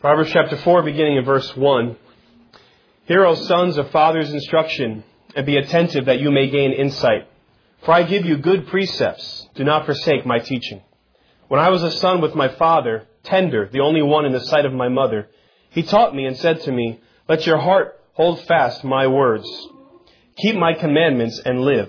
Proverbs chapter 4, beginning in verse 1. Hear, O sons, of father's instruction, and be attentive that you may gain insight. For I give you good precepts. Do not forsake my teaching. When I was a son with my father, tender, the only one in the sight of my mother, he taught me and said to me, let your heart hold fast my words. Keep my commandments and live.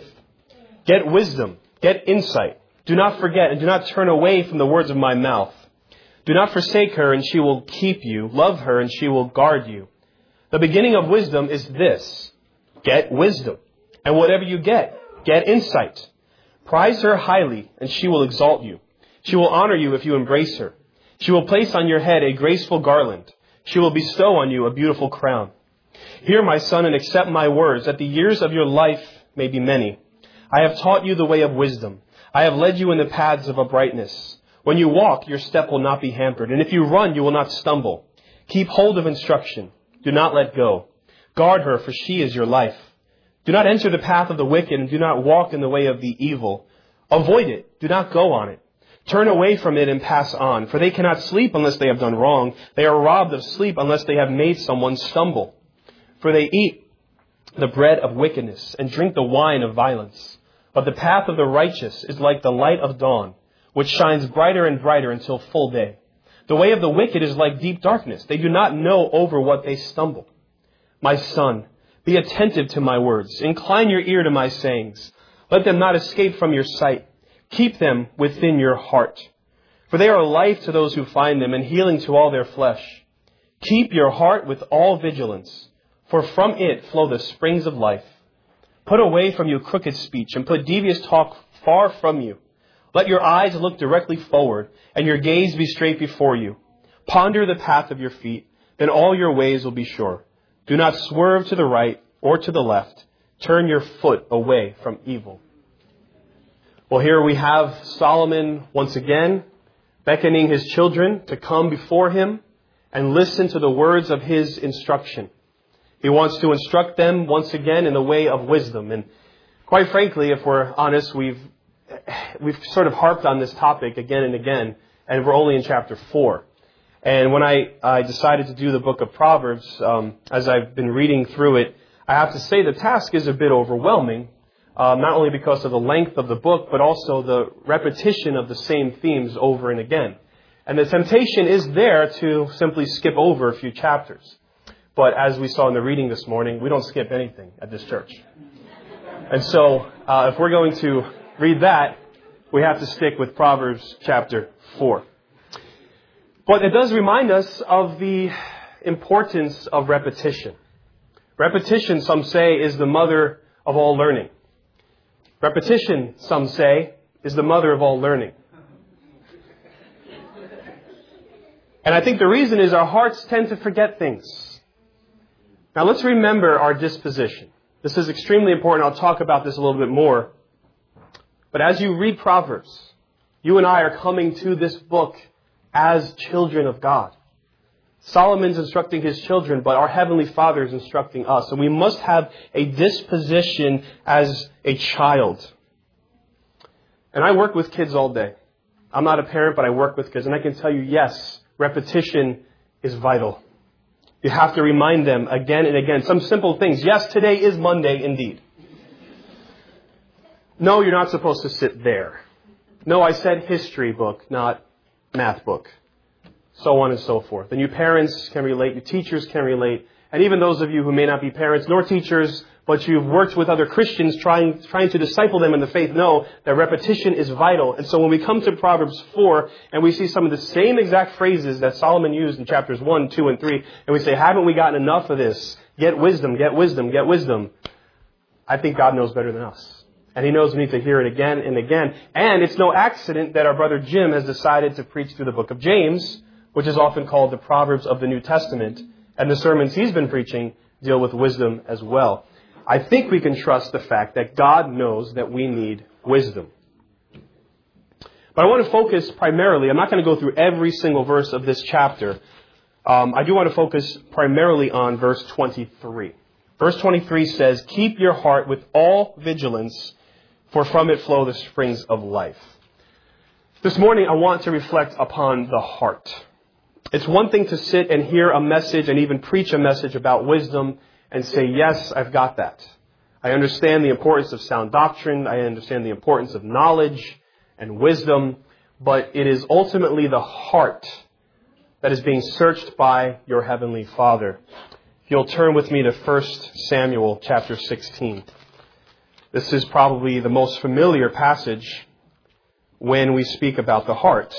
Get wisdom, get insight. Do not forget and do not turn away from the words of my mouth. Do not forsake her, and she will keep you. Love her, and she will guard you. The beginning of wisdom is this: get wisdom. And whatever you get insight. Prize her highly, and she will exalt you. She will honor you if you embrace her. She will place on your head a graceful garland. She will bestow on you a beautiful crown. Hear, my son, and accept my words, that the years of your life may be many. I have taught you the way of wisdom. I have led you in the paths of uprightness. When you walk, your step will not be hampered, and if you run, you will not stumble. Keep hold of instruction. Do not let go. Guard her, for she is your life. Do not enter the path of the wicked, and do not walk in the way of the evil. Avoid it. Do not go on it. Turn away from it and pass on, for they cannot sleep unless they have done wrong. They are robbed of sleep unless they have made someone stumble. For they eat the bread of wickedness and drink the wine of violence. But the path of the righteous is like the light of dawn, which shines brighter and brighter until full day. The way of the wicked is like deep darkness. They do not know over what they stumble. My son, be attentive to my words. Incline your ear to my sayings. Let them not escape from your sight. Keep them within your heart. For they are life to those who find them and healing to all their flesh. Keep your heart with all vigilance, for from it flow the springs of life. Put away from you crooked speech and put devious talk far from you. Let your eyes look directly forward, and your gaze be straight before you. Ponder the path of your feet, then all your ways will be sure. Do not swerve to the right or to the left. Turn your foot away from evil. Well, here we have Solomon once again beckoning his children to come before him and listen to the words of his instruction. He wants to instruct them once again in the way of wisdom. And quite frankly, if we're honest, we've sort of harped on this topic again and again, and we're only in chapter 4. And when I decided to do the book of Proverbs, as I've been reading through it, I have to say the task is a bit overwhelming, not only because of the length of the book, but also the repetition of the same themes over and again. And the temptation is there to simply skip over a few chapters. But as we saw in the reading this morning, we don't skip anything at this church. And so if we're going to read that, we have to stick with Proverbs chapter 4. But it does remind us of the importance of repetition. Repetition, some say, is the mother of all learning. Repetition, some say, is the mother of all learning. And I think the reason is our hearts tend to forget things. Now let's remember our disposition. This is extremely important. I'll talk about this a little bit more. But as you read Proverbs, you and I are coming to this book as children of God. Solomon's instructing his children, but our Heavenly Father is instructing us. And we must have a disposition as a child. And I work with kids all day. I'm not a parent, but I work with kids. And I can tell you, yes, repetition is vital. You have to remind them again and again. Some simple things. Yes, today is Monday indeed. No, you're not supposed to sit there. No, I said history book, not math book. So on and so forth. And you parents can relate, you teachers can relate, and even those of you who may not be parents nor teachers, but you've worked with other Christians trying to disciple them in the faith, know that repetition is vital. And so when we come to Proverbs 4 and we see some of the same exact phrases that Solomon used in chapters 1, 2, and 3, and we say, haven't we gotten enough of this? Get wisdom, get wisdom, get wisdom. I think God knows better than us. And He knows we need to hear it again and again. And it's no accident that our brother Jim has decided to preach through the book of James, which is often called the Proverbs of the New Testament. And the sermons he's been preaching deal with wisdom as well. I think we can trust the fact that God knows that we need wisdom. But I want to focus primarily, I'm not going to go through every single verse of this chapter. I do want to focus primarily on verse 23. Verse 23 says, "Keep your heart with all vigilance, for from it flow the springs of life." This morning I want to reflect upon the heart. It's one thing to sit and hear a message and even preach a message about wisdom and say, yes, I've got that. I understand the importance of sound doctrine. I understand the importance of knowledge and wisdom. But it is ultimately the heart that is being searched by your Heavenly Father. If you'll turn with me to 1 Samuel chapter 16. This is probably the most familiar passage when we speak about the heart,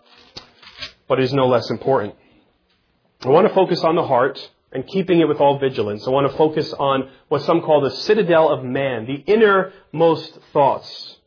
but is no less important. I want to focus on the heart and keeping it with all vigilance. I want to focus on what some call the citadel of man, the innermost thoughts.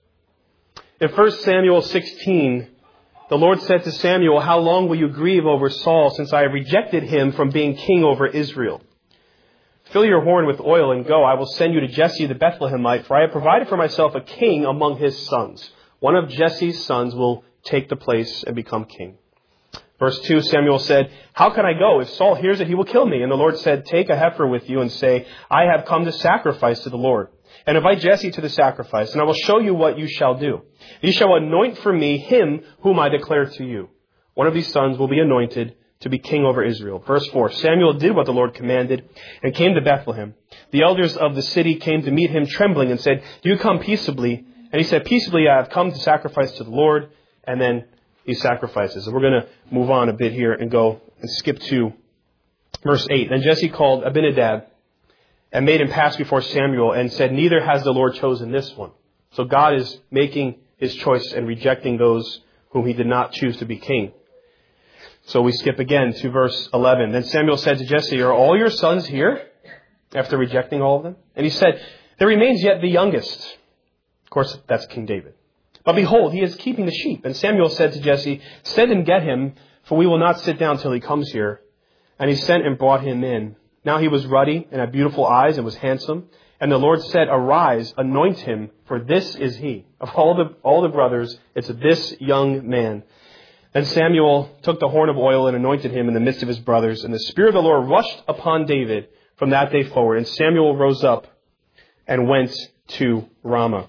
In 1 Samuel 16, the Lord said to Samuel, "How long will you grieve over Saul, since I have rejected him from being king over Israel? Fill your horn with oil and go. I will send you to Jesse the Bethlehemite, for I have provided for myself a king among his sons. One of Jesse's sons will take the place and become king." Verse 2, Samuel said, "How can I go? If Saul hears it, he will kill me." And the Lord said, "Take a heifer with you and say, I have come to sacrifice to the Lord. And invite Jesse to the sacrifice, and I will show you what you shall do. You shall anoint for me him whom I declare to you. One of these sons will be anointed to be king over Israel." Verse 4, Samuel did what the Lord commanded and came to Bethlehem. The elders of the city came to meet him trembling and said, "Do you come peaceably?" And he said, "Peaceably I have come to sacrifice to the Lord." And then he sacrifices. And we're going to move on a bit here and go and skip to verse 8. Then Jesse called Abinadab and made him pass before Samuel and said, "Neither has the Lord chosen this one." So God is making his choice and rejecting those whom he did not choose to be king. So we skip again to verse 11. Then Samuel said to Jesse, "Are all your sons here?" After rejecting all of them. And he said, "There remains yet the youngest." Of course, that's King David. "But behold, he is keeping the sheep." And Samuel said to Jesse, "Send and get him, for we will not sit down till he comes here." And he sent and brought him in. Now he was ruddy and had beautiful eyes and was handsome. And the Lord said, "Arise, anoint him, for this is he." Of all the brothers, it's this young man. Then Samuel took the horn of oil and anointed him in the midst of his brothers. And the Spirit of the Lord rushed upon David from that day forward. And Samuel rose up and went to Ramah.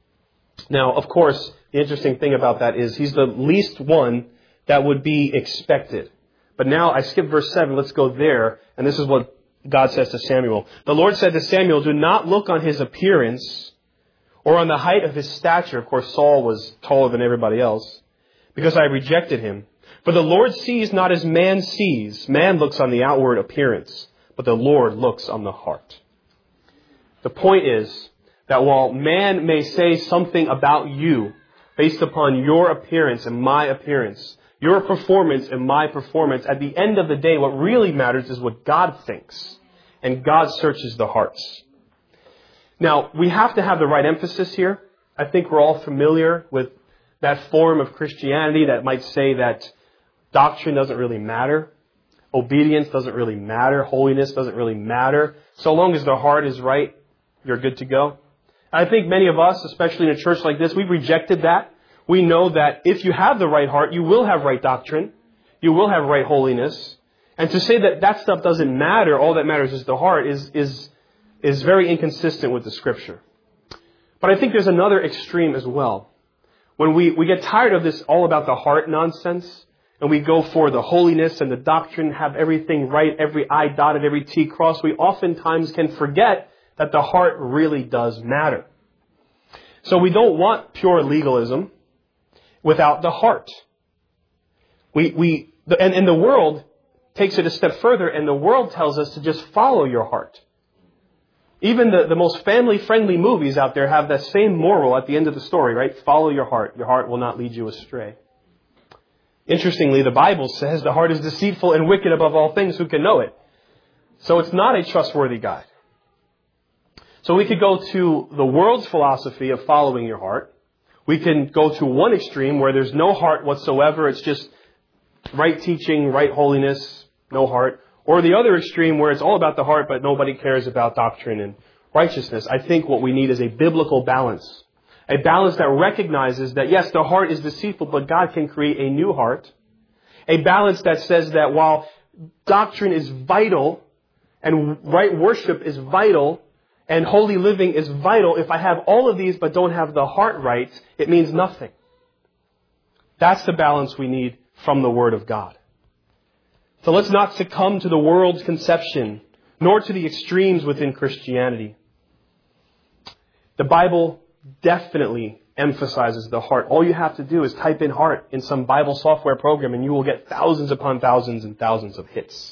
Now, of course, the interesting thing about that is he's the least one that would be expected. But now I skip verse 7. Let's go there. And this is what God says to Samuel. The Lord said to Samuel, "Do not look on his appearance or on the height of his stature." Of course, Saul was taller than everybody else. "Because I rejected him. For the Lord sees not as man sees. Man looks on the outward appearance, but the Lord looks on the heart." The point is that while man may say something about you based upon your appearance and my appearance, your performance and my performance, at the end of the day, what really matters is what God thinks. And God searches the hearts. Now, we have to have the right emphasis here. I think we're all familiar with that form of Christianity that might say that doctrine doesn't really matter. Obedience doesn't really matter. Holiness doesn't really matter. So long as the heart is right, you're good to go. I think many of us, especially in a church like this, we've rejected that. We know that if you have the right heart, you will have right doctrine. You will have right holiness. And to say that that stuff doesn't matter, all that matters is the heart, is very inconsistent with the Scripture. But I think there's another extreme as well. When we get tired of this all about the heart nonsense, and we go for the holiness and the doctrine, have everything right, every I dotted, every T crossed, we oftentimes can forget that the heart really does matter. So we don't want pure legalism without the heart. And the world takes it a step further, and the world tells us to just follow your heart. Even the most family-friendly movies out there have that same moral at the end of the story, right? Follow your heart. Your heart will not lead you astray. Interestingly, the Bible says the heart is deceitful and wicked above all things. Who can know it? So it's not a trustworthy guide. So we could go to the world's philosophy of following your heart. We can go to one extreme where there's no heart whatsoever. It's just right teaching, right holiness, no heart. Or the other extreme where it's all about the heart, but nobody cares about doctrine and righteousness. I think what we need is a biblical balance. A balance that recognizes that, yes, the heart is deceitful, but God can create a new heart. A balance that says that while doctrine is vital and right worship is vital and holy living is vital, if I have all of these but don't have the heart right, it means nothing. That's the balance we need from the Word of God. So let's not succumb to the world's conception, nor to the extremes within Christianity. The Bible definitely emphasizes the heart. All you have to do is type in heart in some Bible software program and you will get thousands upon thousands and thousands of hits.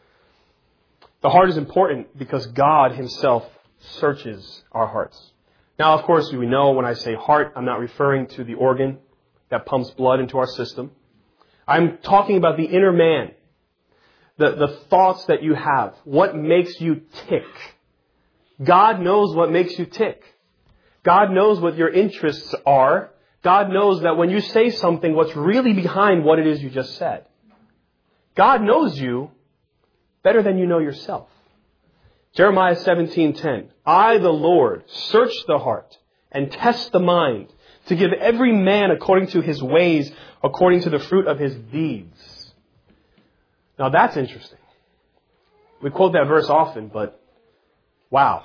The heart is important because God Himself searches our hearts. Now, of course, we know when I say heart, I'm not referring to the organ that pumps blood into our system. I'm talking about the inner man, the thoughts that you have, what makes you tick. God knows what makes you tick. God knows what your interests are. God knows that when you say something, what's really behind what it is you just said. God knows you better than you know yourself. Jeremiah 17:10. I, the Lord, search the heart and test the mind to give every man according to his ways, according to the fruit of his deeds. Now that's interesting. We quote that verse often, but wow.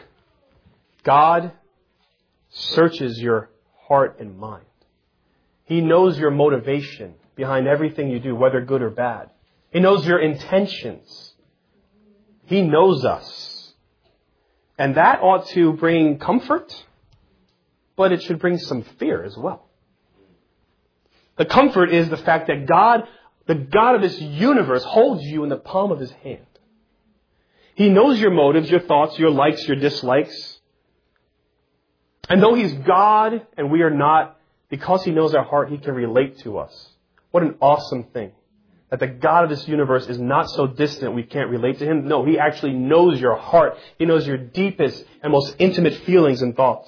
God searches your heart and mind. He knows your motivation behind everything you do, whether good or bad. He knows your intentions. He knows us. And that ought to bring comfort, but it should bring some fear as well. The comfort is the fact that God, the God of this universe, holds you in the palm of His hand. He knows your motives, your thoughts, your likes, your dislikes. And though He's God and we are not, because He knows our heart, He can relate to us. What an awesome thing. That the God of this universe is not so distant we can't relate to Him. No, He actually knows your heart. He knows your deepest and most intimate feelings and thoughts.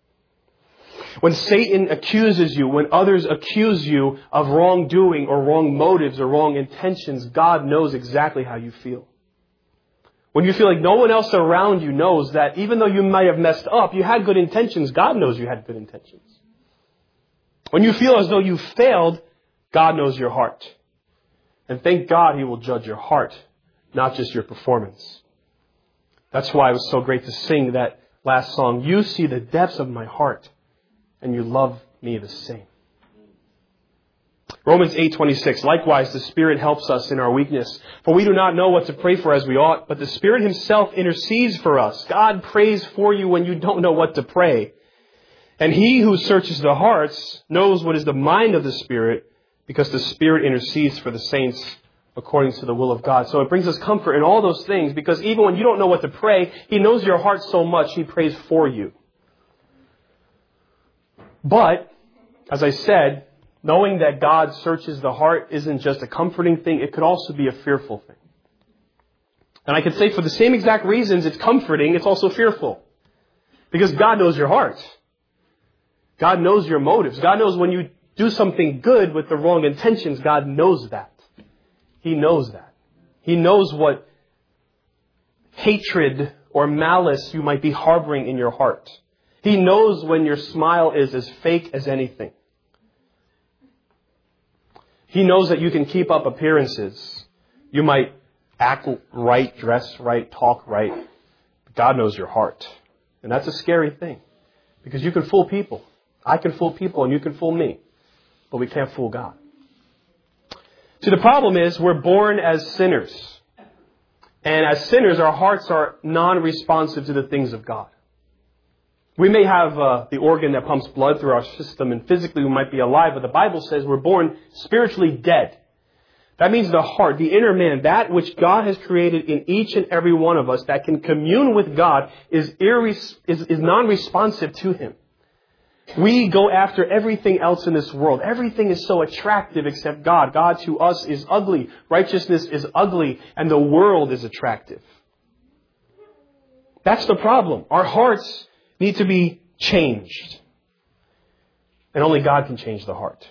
When Satan accuses you, when others accuse you of wrongdoing or wrong motives or wrong intentions, God knows exactly how you feel. When you feel like no one else around you knows that even though you might have messed up, you had good intentions, God knows you had good intentions. When you feel as though you failed, God knows your heart. And thank God He will judge your heart, not just your performance. That's why it was so great to sing that last song. You see the depths of my heart, and you love me the same. Romans 8:26. Likewise, the Spirit helps us in our weakness. For we do not know what to pray for as we ought, but the Spirit Himself intercedes for us. God prays for you when you don't know what to pray. And He who searches the hearts knows what is the mind of the Spirit, because the Spirit intercedes for the saints according to the will of God. So it brings us comfort in all those things, because even when you don't know what to pray, He knows your heart so much, He prays for you. But, as I said, knowing that God searches the heart isn't just a comforting thing, it could also be a fearful thing. And I could say for the same exact reasons it's comforting, it's also fearful. Because God knows your heart. God knows your motives. God knows when you do something good with the wrong intentions, God knows that. He knows that. He knows what hatred or malice you might be harboring in your heart. He knows when your smile is as fake as anything. He knows that you can keep up appearances. You might act right, dress right, talk right. But God knows your heart. And that's a scary thing. Because you can fool people. I can fool people and you can fool me. But we can't fool God. See, the problem is we're born as sinners. And as sinners, our hearts are non-responsive to the things of God. We may have the organ that pumps blood through our system, and physically we might be alive, but the Bible says we're born spiritually dead. That means the heart, the inner man, that which God has created in each and every one of us that can commune with God is non-responsive to Him. We go after everything else in this world. Everything is so attractive except God. God to us is ugly. Righteousness is ugly, and the world is attractive. That's the problem. Our hearts need to be changed. And only God can change the heart.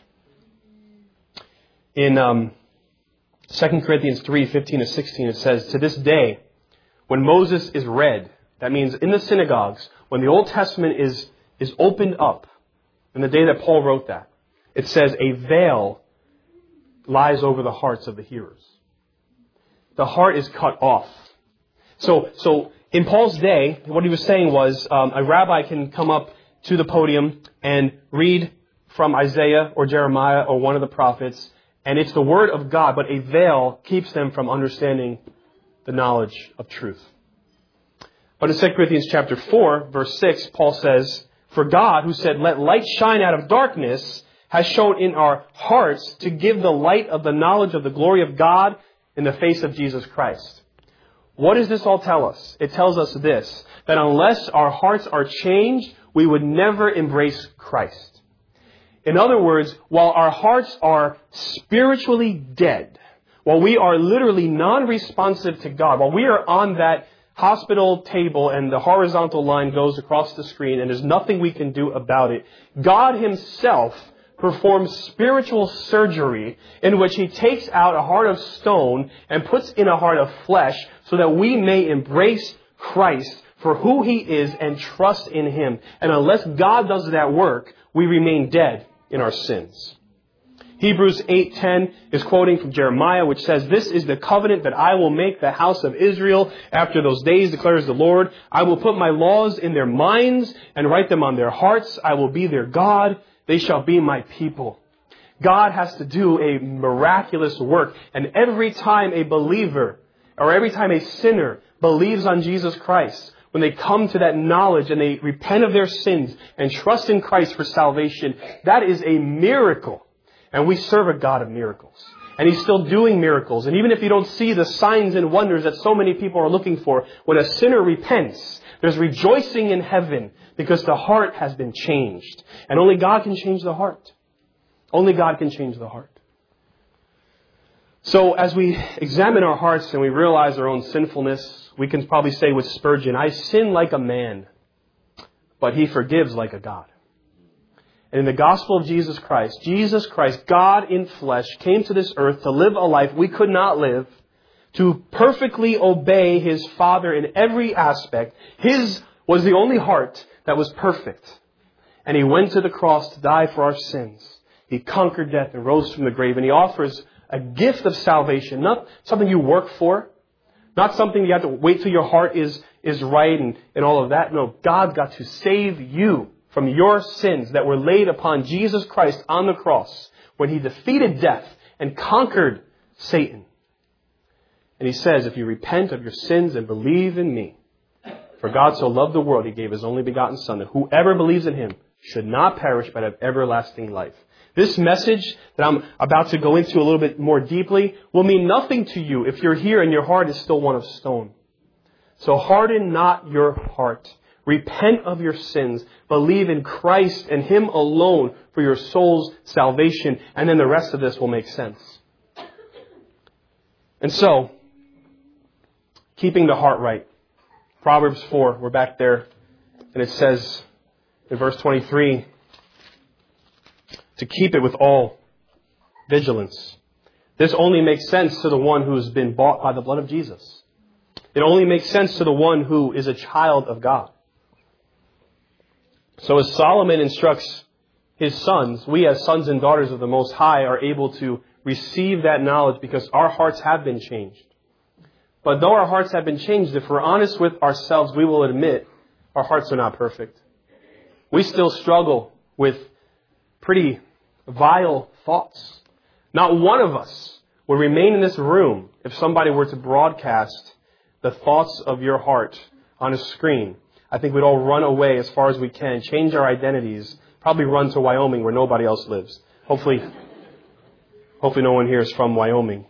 In 2 Corinthians 3:15-16, it says, to this day, when Moses is read, that means in the synagogues, when the Old Testament is opened up, in the day that Paul wrote that, it says a veil lies over the hearts of the hearers. The heart is cut off. So in Paul's day, what he was saying was a rabbi can come up to the podium and read from Isaiah or Jeremiah or one of the prophets, And it's the Word of God, but a veil keeps them from understanding the knowledge of truth. But in 2 Corinthians chapter 4, verse 6, Paul says, "For God, who said, 'Let light shine out of darkness,' has shown in our hearts to give the light of the knowledge of the glory of God in the face of Jesus Christ." What does this all tell us? It tells us this, that unless our hearts are changed, we would never embrace Christ. In other words, while our hearts are spiritually dead, while we are literally non-responsive to God, while we are on that hospital table and the horizontal line goes across the screen and there's nothing we can do about it, God Himself performs spiritual surgery in which He takes out a heart of stone and puts in a heart of flesh so that we may embrace Christ for who He is and trust in Him. And unless God does that work, we remain dead in our sins. Hebrews 8:10 is quoting from Jeremiah, which says, "This is the covenant that I will make the house of Israel after those days, declares the Lord. I will put my laws in their minds and write them on their hearts. I will be their God. They shall be my people." God has to do a miraculous work. And every time a believer, or every time a sinner believes on Jesus Christ, when they come to that knowledge and they repent of their sins and trust in Christ for salvation, that is a miracle. And we serve a God of miracles. And He's still doing miracles. And even if you don't see the signs and wonders that so many people are looking for, when a sinner repents, there's rejoicing in heaven because the heart has been changed. And only God can change the heart. Only God can change the heart. So as we examine our hearts and we realize our own sinfulness, we can probably say with Spurgeon, "I sin like a man, but He forgives like a God." And in the gospel of Jesus Christ, God in flesh, came to this earth to live a life we could not live, to perfectly obey His Father in every aspect. His was the only heart that was perfect. And He went to the cross to die for our sins. He conquered death and rose from the grave. And He offers a gift of salvation, not something you work for, not something you have to wait till your heart is right and all of that. No, God got to save you from your sins that were laid upon Jesus Christ on the cross when He defeated death and conquered Satan. And He says, if you repent of your sins and believe in me, for God so loved the world, He gave His only begotten Son, that whoever believes in Him should not perish but have everlasting life. This message that I'm about to go into a little bit more deeply will mean nothing to you if you're here and your heart is still one of stone. So harden not your heart. Repent of your sins. Believe in Christ and Him alone for your soul's salvation. And then the rest of this will make sense. And so, keeping the heart right. Proverbs 4, we're back there. And it says in verse 23, to keep it with all vigilance. This only makes sense to the one who has been bought by the blood of Jesus. It only makes sense to the one who is a child of God. So as Solomon instructs his sons, we as sons and daughters of the Most High are able to receive that knowledge because our hearts have been changed. But though our hearts have been changed, if we're honest with ourselves, we will admit our hearts are not perfect. We still struggle with pretty vile thoughts. Not one of us would remain in this room if somebody were to broadcast the thoughts of your heart on a screen. I think we'd all run away as far as we can, change our identities, probably run to Wyoming where nobody else lives. Hopefully no one here is from Wyoming.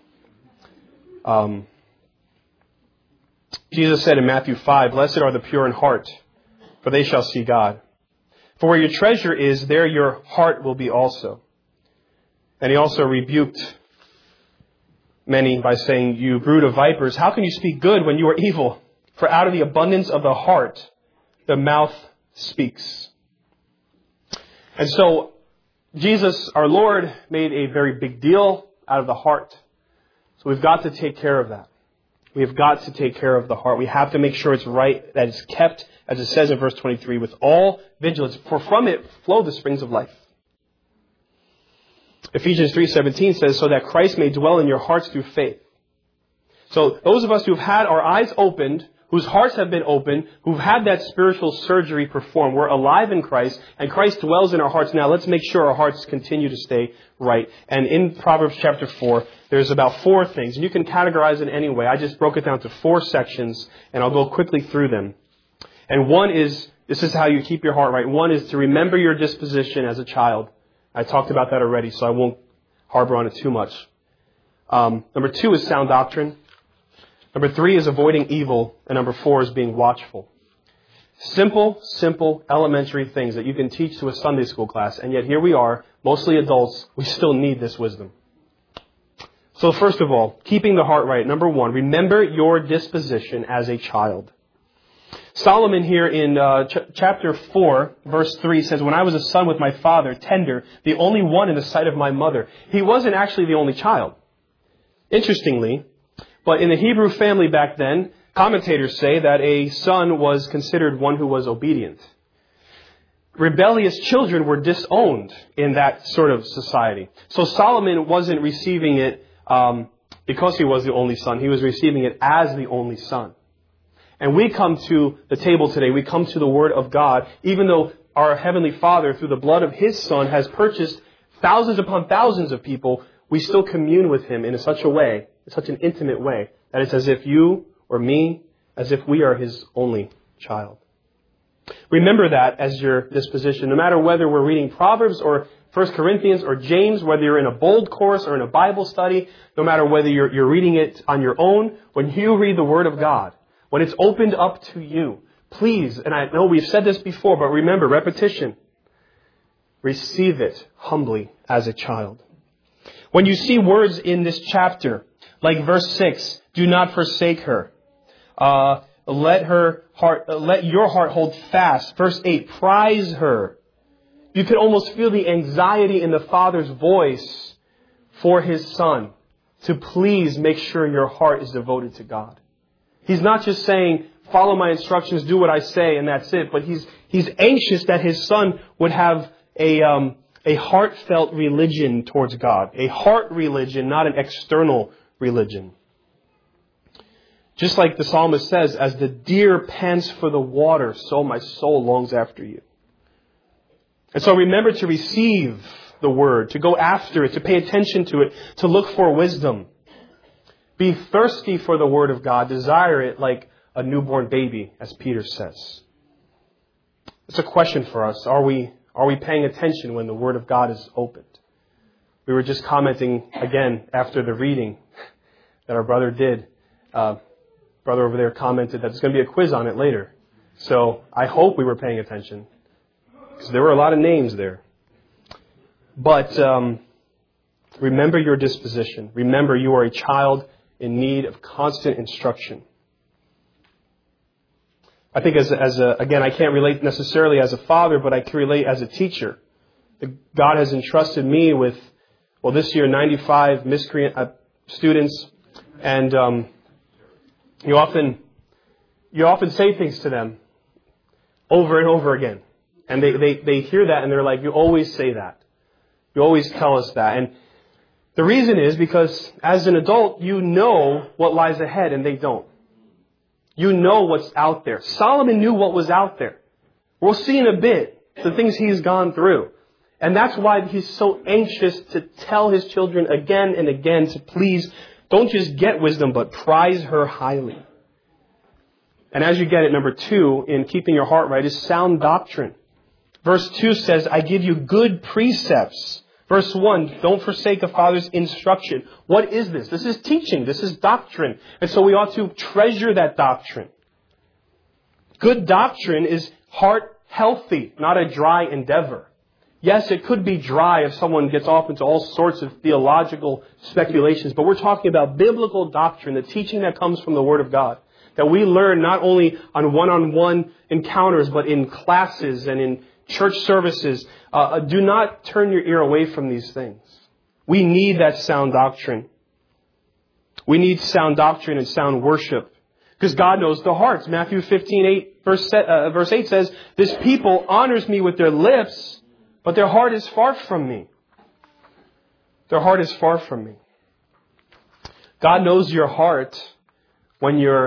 Jesus said in Matthew 5, "Blessed are the pure in heart, for they shall see God. For where your treasure is, there your heart will be also." And He also rebuked many by saying, "You brood of vipers, how can you speak good when you are evil? For out of the abundance of the heart, the mouth speaks." And so, Jesus, our Lord, made a very big deal out of the heart. So we've got to take care of that. We have got to take care of the heart. We have to make sure it's right, that it's kept, as it says in verse 23, with all vigilance, for from it flow the springs of life. Ephesians 3:17 says, "So that Christ may dwell in your hearts through faith." So those of us who've had our eyes opened, whose hearts have been opened, who've had that spiritual surgery performed. We're alive in Christ, and Christ dwells in our hearts. Now, let's make sure our hearts continue to stay right. And in Proverbs chapter 4, there's about 4 things. And you can categorize it any way. I just broke it down to 4 sections, and I'll go quickly through them. And one is, this is how you keep your heart right. One is to remember your disposition as a child. I talked about that already, so I won't harbor on it too much. Number 2 is sound doctrine. Number 3 is avoiding evil. And number 4 is being watchful. Simple, elementary things that you can teach to a Sunday school class. And yet here we are, mostly adults, we still need this wisdom. So first of all, keeping the heart right. Number 1, remember your disposition as a child. Solomon here in chapter 4, verse 3 says, when I was a son with my father, tender, the only one in the sight of my mother. He wasn't actually the only child. Interestingly, but in the Hebrew family back then, commentators say that a son was considered one who was obedient. Rebellious children were disowned in that sort of society. So Solomon wasn't receiving it because he was the only son. He was receiving it as the only son. And we come to the table today, we come to the Word of God, even though our Heavenly Father, through the blood of His Son, has purchased thousands upon thousands of people, we still commune with Him in such a way, in such an intimate way, that it's as if you or me, as if we are His only child. Remember that as your disposition, no matter whether we're reading Proverbs or 1 Corinthians or James, whether you're in a bold course or in a Bible study, no matter whether you're reading it on your own, when you read the Word of God, when it's opened up to you, please, and I know we've said this before, but remember, repetition, receive it humbly as a child. When you see words in this chapter, like verse 6, do not forsake her. Let your heart hold fast. Verse 8, prize her. You can almost feel the anxiety in the Father's voice for His Son to please make sure your heart is devoted to God. He's not just saying, follow my instructions, do what I say, and that's it. But he's anxious that His Son would have a heartfelt religion towards God. A heart religion, not an external religion. Just like the psalmist says, as the deer pants for the water, so my soul longs after you. And so remember to receive the Word, to go after it, to pay attention to it, to look for wisdom. Be thirsty for the Word of God. Desire it like a newborn baby, as Peter says. It's a question for us. Are we paying attention when the Word of God is opened? We were just commenting again after the reading that our brother did. Brother over there commented that there's going to be a quiz on it later. So I hope we were paying attention, because there were a lot of names there. But remember your disposition. Remember you are a child in need of constant instruction. I think again, I can't relate necessarily as a father, but I can relate as a teacher. God has entrusted me with, this year, 95 miscreant students, and you often say things to them over and over again. And they hear that and they're like, you always say that. You always tell us that. And the reason is because as an adult, you know what lies ahead and they don't. You know what's out there. Solomon knew what was out there. We'll see in a bit the things he's gone through. And that's why he's so anxious to tell his children again and again to please don't just get wisdom, but prize her highly. And as you get it, number 2, in keeping your heart right, is sound doctrine. Verse 2 says, I give you good precepts. Verse 1, don't forsake a father's instruction. What is this? This is teaching. This is doctrine. And so we ought to treasure that doctrine. Good doctrine is heart healthy, not a dry endeavor. Yes, it could be dry if someone gets off into all sorts of theological speculations, but we're talking about biblical doctrine, the teaching that comes from the Word of God, that we learn not only on one-on-one encounters, but in classes and in church services. Do not turn your ear away from these things. We need that sound doctrine. We need sound doctrine and sound worship, because God knows the hearts. Matthew 15:8, verse 8 says, this people honors me with their lips, but their heart is far from me. Their heart is far from me. God knows your heart when you're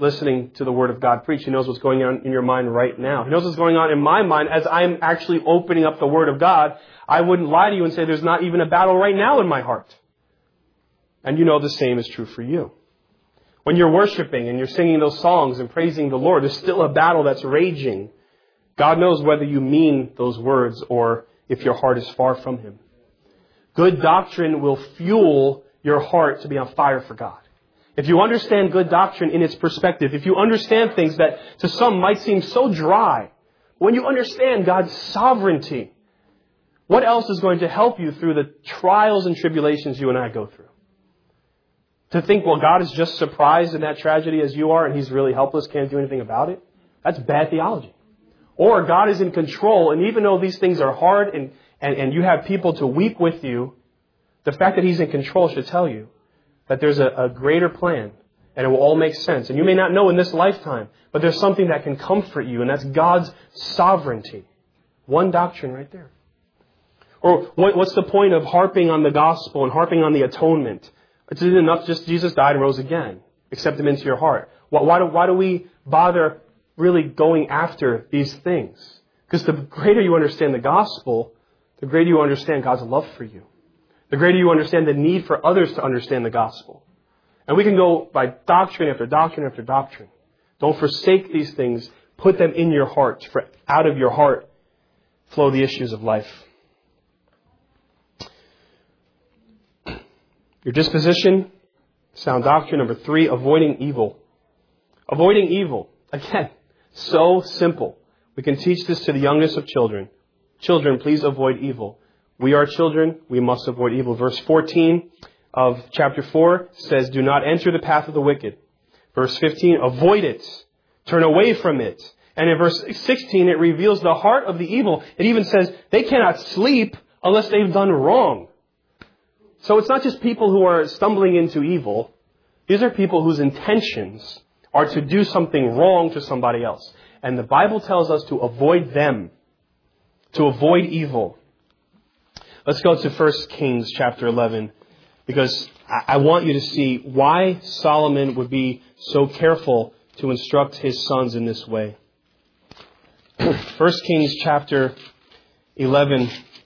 listening to the Word of God preached. He knows what's going on in your mind right now. He knows what's going on in my mind as I'm actually opening up the Word of God. I wouldn't lie to you and say there's not even a battle right now in my heart. And you know the same is true for you. When you're worshiping and you're singing those songs and praising the Lord, there's still a battle that's raging. God knows whether you mean those words or if your heart is far from Him. Good doctrine will fuel your heart to be on fire for God. If you understand good doctrine in its perspective, if you understand things that to some might seem so dry, when you understand God's sovereignty, what else is going to help you through the trials and tribulations you and I go through? To think, well, God is just surprised in that tragedy as you are and He's really helpless, can't do anything about it? That's bad theology. Or God is in control, and even though these things are hard and you have people to weep with you, the fact that He's in control should tell you that there's a greater plan and it will all make sense. And you may not know in this lifetime, but there's something that can comfort you, and that's God's sovereignty. One doctrine right there. Or what's the point of harping on the gospel and harping on the atonement? It's enough just Jesus died and rose again. Accept Him into your heart. Why do we bother really going after these things? Because the greater you understand the gospel, the greater you understand God's love for you. The greater you understand the need for others to understand the gospel. And we can go by doctrine after doctrine after doctrine. Don't forsake these things. Put them in your heart. For out of your heart flow the issues of life. Your disposition, sound doctrine. Number 3, avoiding evil. Avoiding evil. Again, so simple. We can teach this to the youngest of children. Children, please avoid evil. We are children. We must avoid evil. Verse 14 of chapter 4 says, do not enter the path of the wicked. Verse 15, avoid it. Turn away from it. And in verse 16, it reveals the heart of the evil. It even says they cannot sleep unless they've done wrong. So it's not just people who are stumbling into evil. These are people whose intentions are to do something wrong to somebody else. And the Bible tells us to avoid them, to avoid evil. Let's go to 1 Kings chapter 11, because I want you to see why Solomon would be so careful to instruct his sons in this way. 1 Kings chapter 11.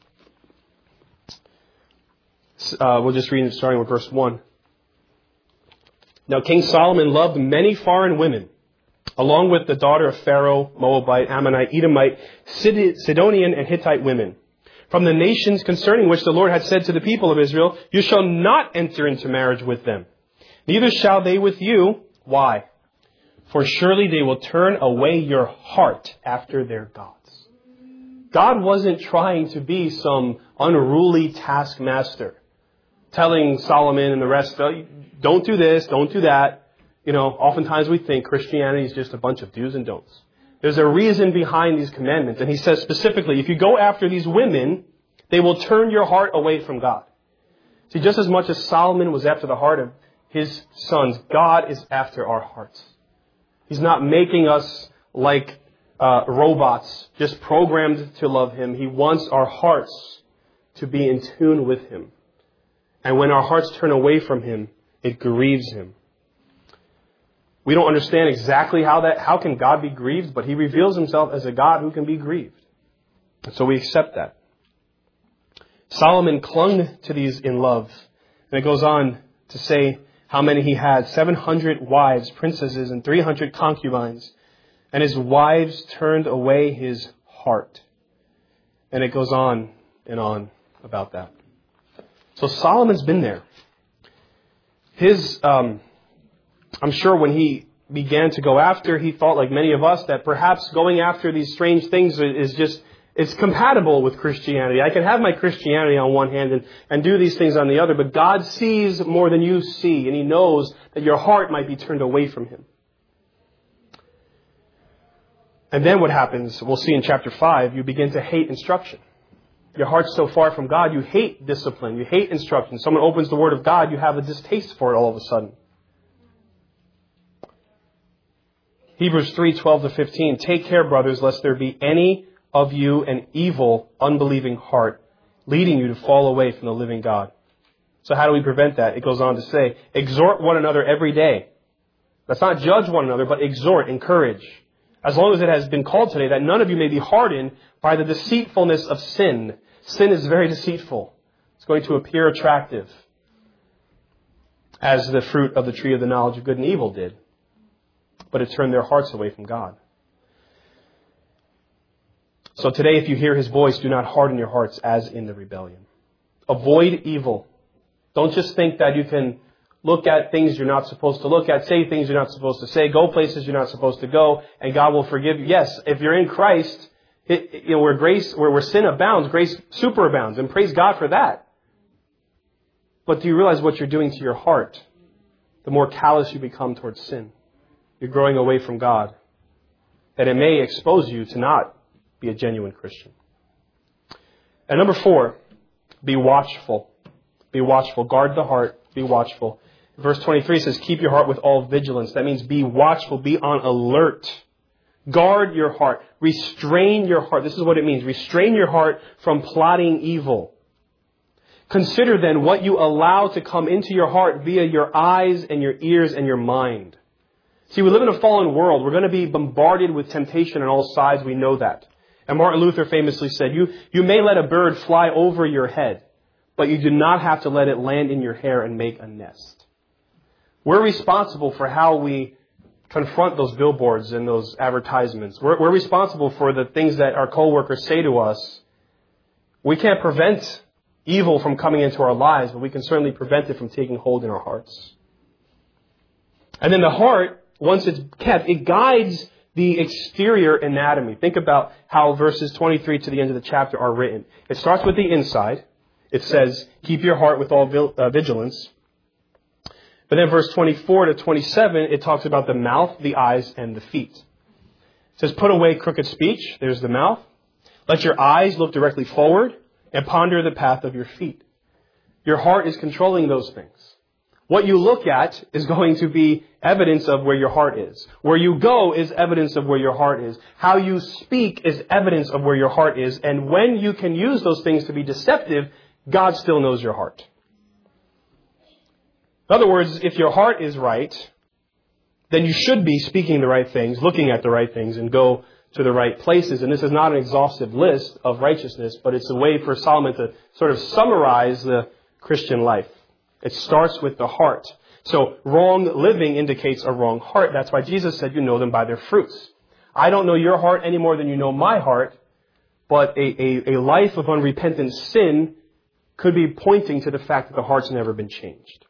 We'll just read it starting with verse 1. Now King Solomon loved many foreign women, along with the daughter of Pharaoh, Moabite, Ammonite, Edomite, Sidonian, and Hittite women, from the nations concerning which the Lord had said to the people of Israel, you shall not enter into marriage with them. Neither shall they with you. Why? For surely they will turn away your heart after their gods. God wasn't trying to be some unruly taskmaster, telling Solomon and the rest, don't do this, don't do that. You know, oftentimes we think Christianity is just a bunch of do's and don'ts. There's a reason behind these commandments. And he says specifically, if you go after these women, they will turn your heart away from God. See, just as much as Solomon was after the heart of his sons, God is after our hearts. He's not making us like robots, just programmed to love Him. He wants our hearts to be in tune with Him. And when our hearts turn away from Him, it grieves Him. We don't understand exactly how can God be grieved, but He reveals Himself as a God who can be grieved. And so we accept that. Solomon clung to these in love. And it goes on to say how many he had: 700 wives, princesses, and 300 concubines. And his wives turned away his heart. And it goes on and on about that. So Solomon's been there. I'm sure when he began to go after, he thought, like many of us, that perhaps going after these strange things it's compatible with Christianity. I can have my Christianity on one hand and do these things on the other, but God sees more than you see, and He knows that your heart might be turned away from Him. And then what happens, we'll see in chapter 5, you begin to hate instruction. Your heart's so far from God, you hate discipline, you hate instruction. Someone opens the Word of God, you have a distaste for it all of a sudden. Hebrews 3:12-15. Take care, brothers, lest there be any of you an evil, unbelieving heart, leading you to fall away from the living God. So how do we prevent that? It goes on to say, exhort one another every day, Let's not judge one another, but exhort, encourage. As long as it has been called today, that none of you may be hardened by the deceitfulness of sin. Sin is very deceitful. It's going to appear attractive, as the fruit of the tree of the knowledge of good and evil did. But it turned their hearts away from God. So today, if you hear His voice, do not harden your hearts as in the rebellion. Avoid evil. Don't just think that you can look at things you're not supposed to look at, say things you're not supposed to say, go places you're not supposed to go, and God will forgive you. Yes, if you're in Christ, where sin abounds, grace superabounds, and praise God for that. But do you realize what you're doing to your heart? The more callous you become towards sin, you're growing away from God. And it may expose you to not be a genuine Christian. And number 4, be watchful. Be watchful. Guard the heart. Be watchful. Verse 23 says, keep your heart with all vigilance. That means be watchful. Be on alert. Guard your heart. Restrain your heart. This is what it means. Restrain your heart from plotting evil. Consider then what you allow to come into your heart via your eyes and your ears and your mind. See, we live in a fallen world. We're going to be bombarded with temptation on all sides. We know that. And Martin Luther famously said, you may let a bird fly over your head, but you do not have to let it land in your hair and make a nest. We're responsible for how we confront those billboards and those advertisements. We're responsible for the things that our coworkers say to us. We can't prevent evil from coming into our lives, but we can certainly prevent it from taking hold in our hearts. And then the heart, once it's kept, it guides the exterior anatomy. Think about how verses 23 to the end of the chapter are written. It starts with the inside. It says, keep your heart with all vigilance. But then verse 24 to 27, it talks about the mouth, the eyes, and the feet. It says, put away crooked speech. There's the mouth. Let your eyes look directly forward and ponder the path of your feet. Your heart is controlling those things. What you look at is going to be evidence of where your heart is. Where you go is evidence of where your heart is. How you speak is evidence of where your heart is. And when you can use those things to be deceptive, God still knows your heart. In other words, if your heart is right, then you should be speaking the right things, looking at the right things, and go to the right places. And this is not an exhaustive list of righteousness, but it's a way for Solomon to sort of summarize the Christian life. It starts with the heart. So wrong living indicates a wrong heart. That's why Jesus said you know them by their fruits. I don't know your heart any more than you know my heart, but a life of unrepentant sin could be pointing to the fact that the heart's never been changed.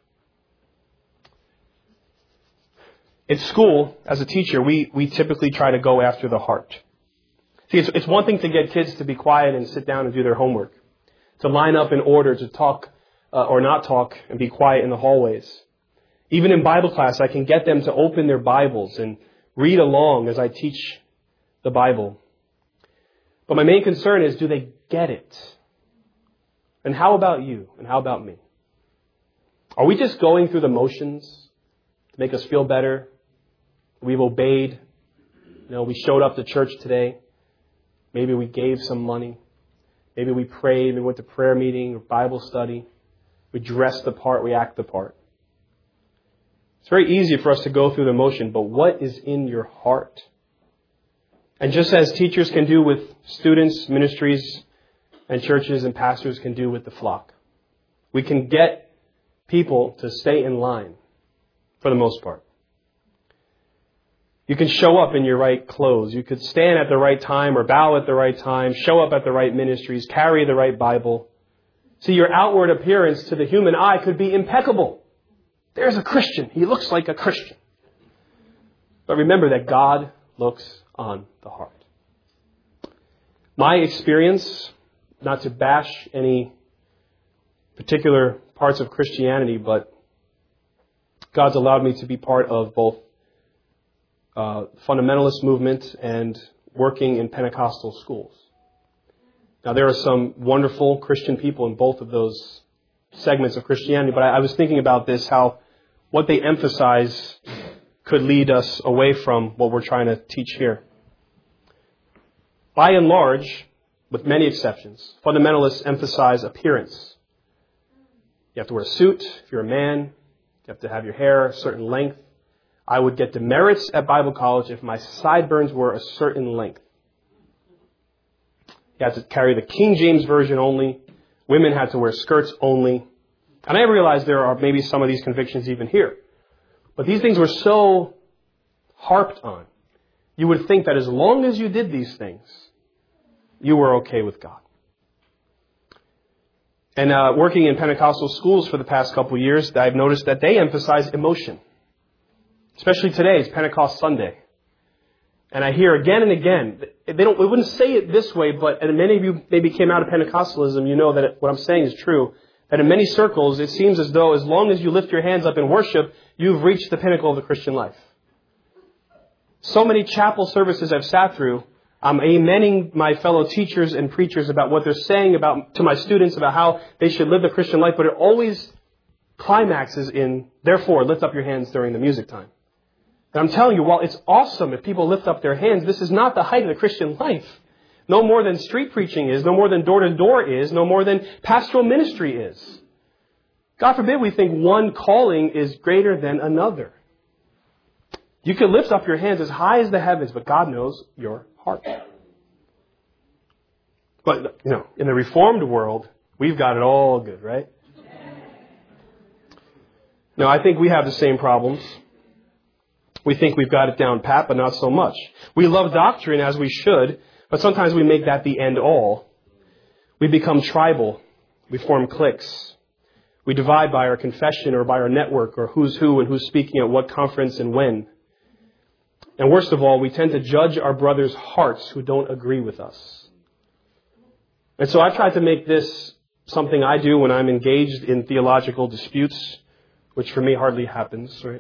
At school, as a teacher, we typically try to go after the heart. See, it's one thing to get kids to be quiet and sit down and do their homework, to line up in order, to talk or not talk and be quiet in the hallways. Even in Bible class, I can get them to open their Bibles and read along as I teach the Bible. But my main concern is, do they get it? And how about you? And how about me? Are we just going through the motions to make us feel better? We've obeyed. We showed up to church today. Maybe we gave some money. Maybe we prayed. We went to prayer meeting or Bible study. We dress the part. We act the part. It's very easy for us to go through the motion, but what is in your heart? And just as teachers can do with students, ministries, and churches and pastors can do with the flock, we can get people to stay in line for the most part. You can show up in your right clothes. You could stand at the right time or bow at the right time, show up at the right ministries, carry the right Bible. See, your outward appearance to the human eye could be impeccable. There's a Christian. He looks like a Christian. But remember that God looks on the heart. My experience, not to bash any particular parts of Christianity, but God's allowed me to be part of both fundamentalist movement and working in Pentecostal schools. Now, there are some wonderful Christian people in both of those segments of Christianity, but I was thinking about this, how what they emphasize could lead us away from what we're trying to teach here. By and large, with many exceptions, fundamentalists emphasize appearance. You have to wear a suit if you're a man. You have to have your hair a certain length. I would get demerits at Bible college if my sideburns were a certain length. You had to carry the King James Version only. Women had to wear skirts only. And I realize there are maybe some of these convictions even here. But these things were so harped on. You would think that as long as you did these things, you were okay with God. And working in Pentecostal schools for the past couple of years, I've noticed that they emphasize emotion. Especially today, it's Pentecost Sunday. And I hear again and again, they wouldn't say it this way, but and many of you maybe came out of Pentecostalism, you know that what I'm saying is true. That in many circles, it seems as though as long as you lift your hands up in worship, you've reached the pinnacle of the Christian life. So many chapel services I've sat through, I'm amening my fellow teachers and preachers about what they're saying to my students about how they should live the Christian life, but it always climaxes in, therefore, lift up your hands during the music time. And I'm telling you, while it's awesome if people lift up their hands, this is not the height of the Christian life. No more than street preaching is, no more than door-to-door is, no more than pastoral ministry is. God forbid we think one calling is greater than another. You can lift up your hands as high as the heavens, but God knows your heart. But, in the Reformed world, we've got it all good, right? No, I think we have the same problems. We think we've got it down pat, but not so much. We love doctrine as we should, but sometimes we make that the end all. We become tribal. We form cliques. We divide by our confession or by our network or who's who and who's speaking at what conference and when. And worst of all, we tend to judge our brothers' hearts who don't agree with us. And so I've tried to make this something I do when I'm engaged in theological disputes, which for me hardly happens, right?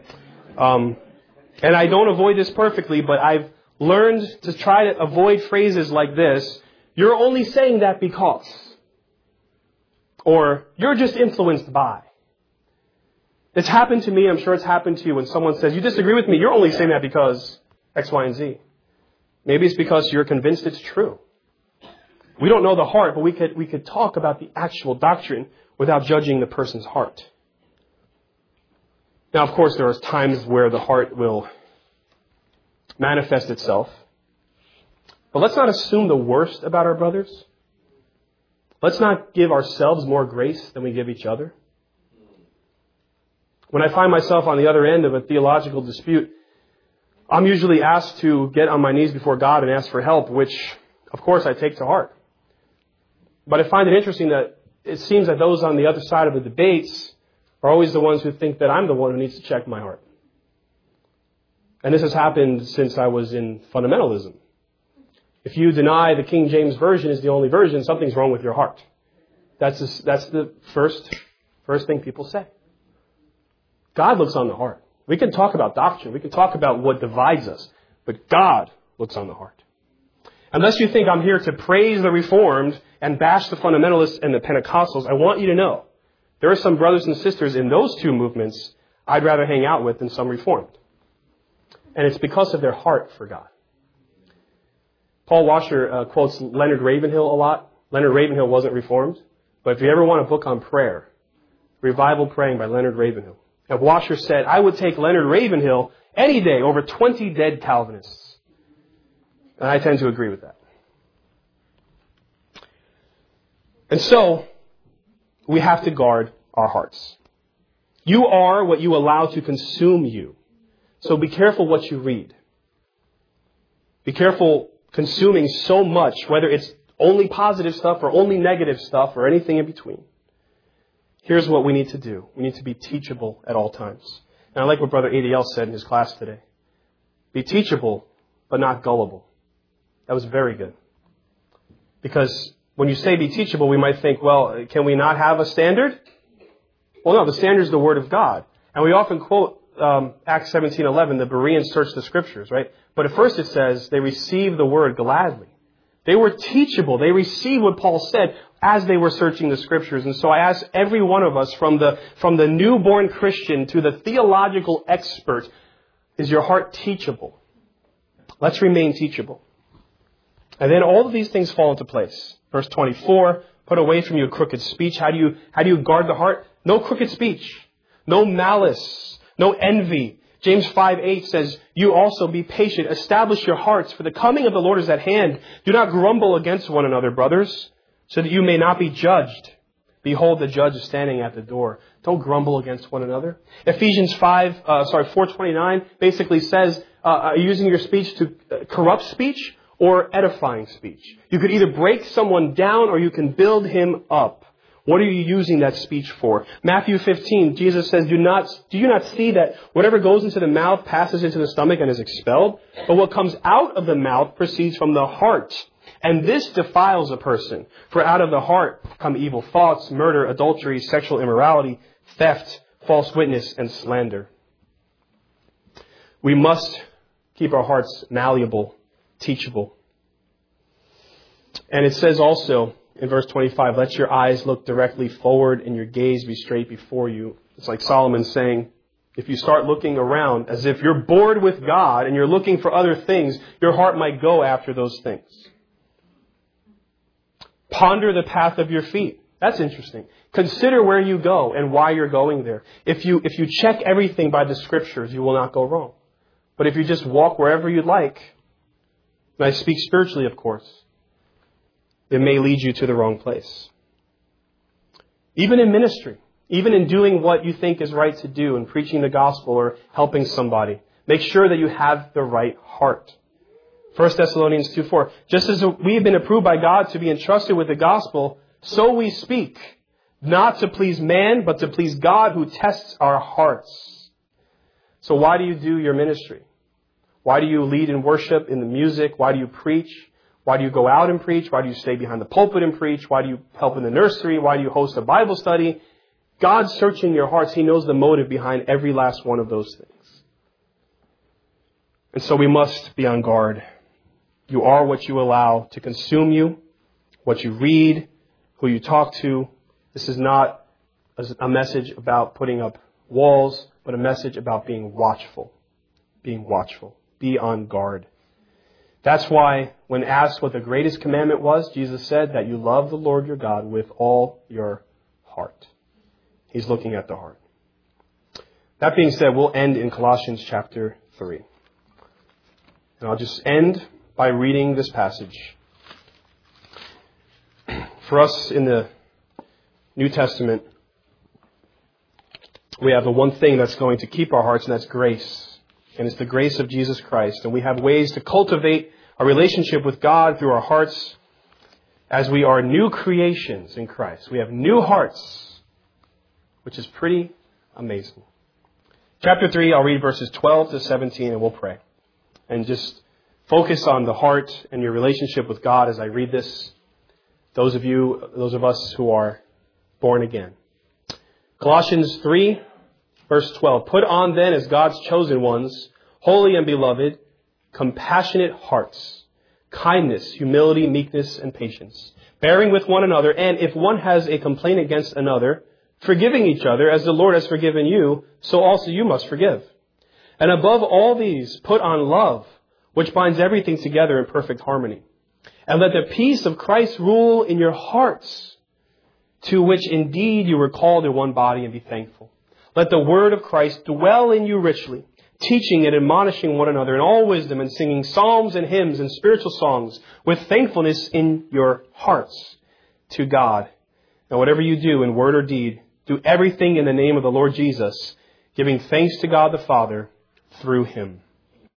And I don't avoid this perfectly, but I've learned to try to avoid phrases like this. You're only saying that because. Or, you're just influenced by. It's happened to me, I'm sure it's happened to you, when someone says, you disagree with me, you're only saying that because X, Y, and Z. Maybe it's because you're convinced it's true. We don't know the heart, but we could talk about the actual doctrine without judging the person's heart. Now, of course, there are times where the heart will manifest itself. But let's not assume the worst about our brothers. Let's not give ourselves more grace than we give each other. When I find myself on the other end of a theological dispute, I'm usually asked to get on my knees before God and ask for help, which, of course, I take to heart. But I find it interesting that it seems that those on the other side of the debates are always the ones who think that I'm the one who needs to check my heart. And this has happened since I was in fundamentalism. If you deny the King James Version is the only version, something's wrong with your heart. That's the first thing people say. God looks on the heart. We can talk about doctrine. We can talk about what divides us. But God looks on the heart. Unless you think I'm here to praise the Reformed and bash the fundamentalists and the Pentecostals, I want you to know there are some brothers and sisters in those two movements I'd rather hang out with than some Reformed. And it's because of their heart for God. Paul Washer quotes Leonard Ravenhill a lot. Leonard Ravenhill wasn't Reformed. But if you ever want a book on prayer, Revival Praying by Leonard Ravenhill. And Washer said, I would take Leonard Ravenhill any day over 20 dead Calvinists. And I tend to agree with that. And so, we have to guard our hearts. You are what you allow to consume you. So be careful what you read. Be careful consuming so much, whether it's only positive stuff or only negative stuff or anything in between. Here's what we need to do. We need to be teachable at all times. And I like what Brother ADL said in his class today. Be teachable, but not gullible. That was very good. Because when you say be teachable, we might think, well, can we not have a standard? Well, no, the standard is the Word of God. And we often quote Acts 17:11, the Bereans searched the Scriptures, right? But at first it says they received the Word gladly. They were teachable. They received what Paul said as they were searching the Scriptures. And so I ask every one of us, from the newborn Christian to the theological expert, is your heart teachable? Let's remain teachable. And then all of these things fall into place. Verse 24, put away from you crooked speech. How do you guard the heart? No crooked speech, no malice, no envy, James 5:8 says, you also be patient. Establish your hearts, for the coming of the Lord is at hand. Do not grumble against one another, brothers, so that you may not be judged. Behold, the judge is standing at the door. Don't grumble against one another. Ephesians 4:29 basically says, using your speech to corrupt speech or edifying speech. You could either break someone down or you can build him up. What are you using that speech for? Matthew 15, Jesus says, do you not see that whatever goes into the mouth passes into the stomach and is expelled? But what comes out of the mouth proceeds from the heart. And this defiles a person. For out of the heart come evil thoughts, murder, adultery, sexual immorality, theft, false witness, and slander. We must keep our hearts malleable, teachable. And it says also in verse 25, let your eyes look directly forward and your gaze be straight before you. It's like Solomon saying, if you start looking around as if you're bored with God and you're looking for other things, your heart might go after those things. Ponder the path of your feet. That's interesting. Consider where you go and why you're going there. If you check everything by the scriptures, you will not go wrong. But if you just walk wherever you like, and I speak spiritually, of course, it may lead you to the wrong place. Even in ministry, even in doing what you think is right to do and preaching the gospel or helping somebody, make sure that you have the right heart. 1 Thessalonians 2:4, just as we have been approved by God to be entrusted with the gospel, so we speak, not to please man, but to please God who tests our hearts. So why do you do your ministry? Why do you lead in worship, in the music? Why do you preach? Why do you go out and preach? Why do you stay behind the pulpit and preach? Why do you help in the nursery? Why do you host a Bible study? God's searching your hearts. He knows the motive behind every last one of those things. And so we must be on guard. You are what you allow to consume you, what you read, who you talk to. This is not a message about putting up walls, but a message about being watchful. Being watchful. Be on guard. That's why when asked what the greatest commandment was, Jesus said that you love the Lord your God with all your heart. He's looking at the heart. That being said, we'll end in Colossians chapter 3. And I'll just end by reading this passage. For us in the New Testament, we have the one thing that's going to keep our hearts, and that's grace. And it's the grace of Jesus Christ. And we have ways to cultivate a relationship with God through our hearts as we are new creations in Christ. We have new hearts, which is pretty amazing. Chapter 3, I'll read verses 12 to 17, and we'll pray. And just focus on the heart and your relationship with God as I read this. Those of us who are born again. Colossians 3, verse 12. Put on then as God's chosen ones, holy and beloved, compassionate hearts, kindness, humility, meekness, and patience, bearing with one another, and if one has a complaint against another, forgiving each other as the Lord has forgiven you, so also you must forgive. And above all these, put on love, which binds everything together in perfect harmony. And let the peace of Christ rule in your hearts, to which indeed you were called in one body, and be thankful. Let the word of Christ dwell in you richly, teaching and admonishing one another in all wisdom, and singing psalms and hymns and spiritual songs with thankfulness in your hearts to God. Now whatever you do in word or deed, do everything in the name of the Lord Jesus, giving thanks to God the Father through him.